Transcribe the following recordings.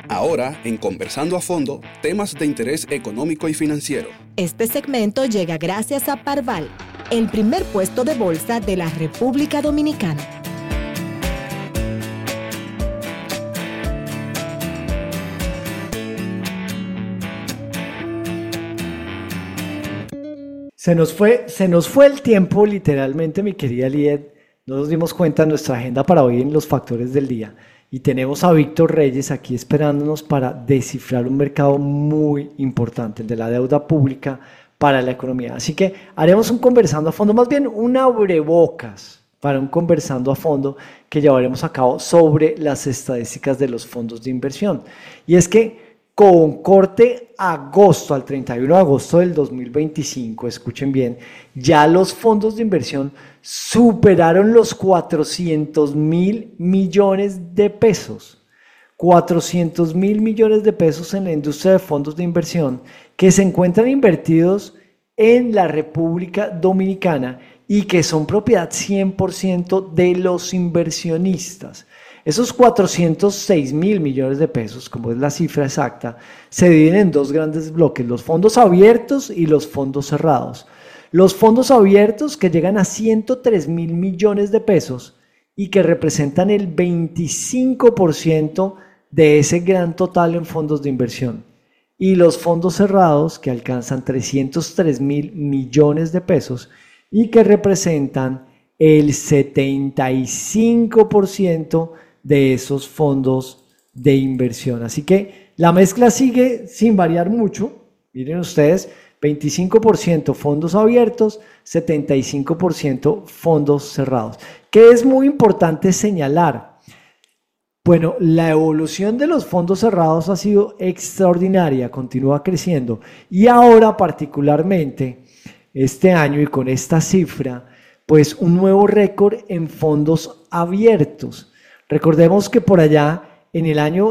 Ahora, en Conversando a Fondo, temas de interés económico y financiero. Este segmento llega gracias a Parval, el primer puesto de bolsa de la República Dominicana. Se nos fue el tiempo, literalmente, mi querida Lied. No nos dimos cuenta de nuestra agenda para hoy en los factores del día. Y tenemos a Víctor Reyes aquí esperándonos para descifrar un mercado muy importante, el de la deuda pública para la economía. Así que haremos un conversando a fondo, más bien un abrebocas para un conversando a fondo que llevaremos a cabo sobre las estadísticas de los fondos de inversión. Y es que con corte agosto al 31 de agosto del 2025, escuchen bien, ya los fondos de inversión superaron los 400.000 millones de pesos. 400.000 millones de pesos en la industria de fondos de inversión que se encuentran invertidos en la República Dominicana y que son propiedad 100% de los inversionistas. Esos 406.000 millones de pesos, como es la cifra exacta, se dividen en dos grandes bloques, los fondos abiertos y los fondos cerrados. Los fondos abiertos que llegan a 103.000 millones de pesos y que representan el 25% de ese gran total en fondos de inversión. Y los fondos cerrados que alcanzan 303.000 millones de pesos y que representan el 75% de esos fondos de inversión. Así que la mezcla sigue sin variar mucho. Miren ustedes, 25% fondos abiertos, 75% fondos cerrados. ¿Qué es muy importante señalar? Bueno, la evolución de los fondos cerrados ha sido extraordinaria, continúa creciendo y ahora particularmente este año y con esta cifra, pues un nuevo récord en fondos abiertos. Recordemos que por allá en el año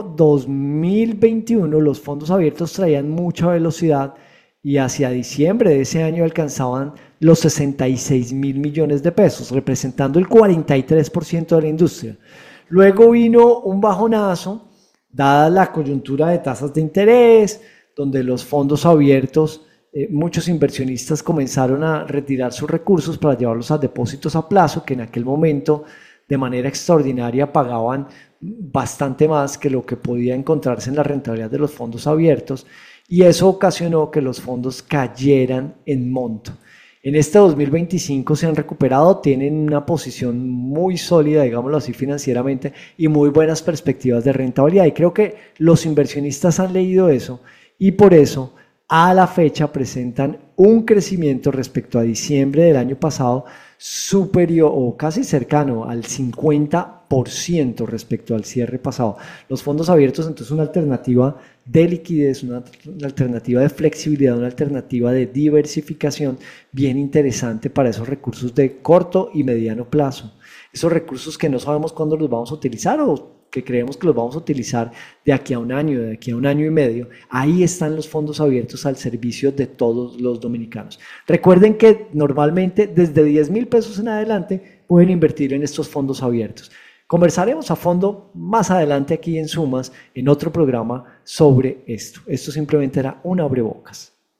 2021 los fondos abiertos traían mucha velocidad y hacia diciembre de ese año alcanzaban los 66.000 millones de pesos, representando el 43% de la industria. Luego vino un bajonazo, dada la coyuntura de tasas de interés, donde los fondos abiertos, muchos inversionistas comenzaron a retirar sus recursos para llevarlos a depósitos a plazo, que en aquel momento de manera extraordinaria pagaban bastante más que lo que podía encontrarse en la rentabilidad de los fondos abiertos y eso ocasionó que los fondos cayeran en monto. En este 2025 se han recuperado, tienen una posición muy sólida, digámoslo así, financieramente y muy buenas perspectivas de rentabilidad y creo que los inversionistas han leído eso y por eso a la fecha presentan un crecimiento respecto a diciembre del año pasado superior o casi cercano al 50% respecto al cierre pasado. Los fondos abiertos entonces una alternativa de liquidez, una alternativa de flexibilidad, una alternativa de diversificación bien interesante para esos recursos de corto y mediano plazo. Esos recursos que no sabemos cuándo los vamos a utilizar o que creemos que los vamos a utilizar de aquí a un año, de aquí a un año y medio, ahí están los fondos abiertos al servicio de todos los dominicanos. Recuerden que normalmente desde 10.000 pesos en adelante pueden invertir en estos fondos abiertos. Conversaremos a fondo más adelante aquí en Sumas, en otro programa sobre esto. Esto simplemente era un abrebocas.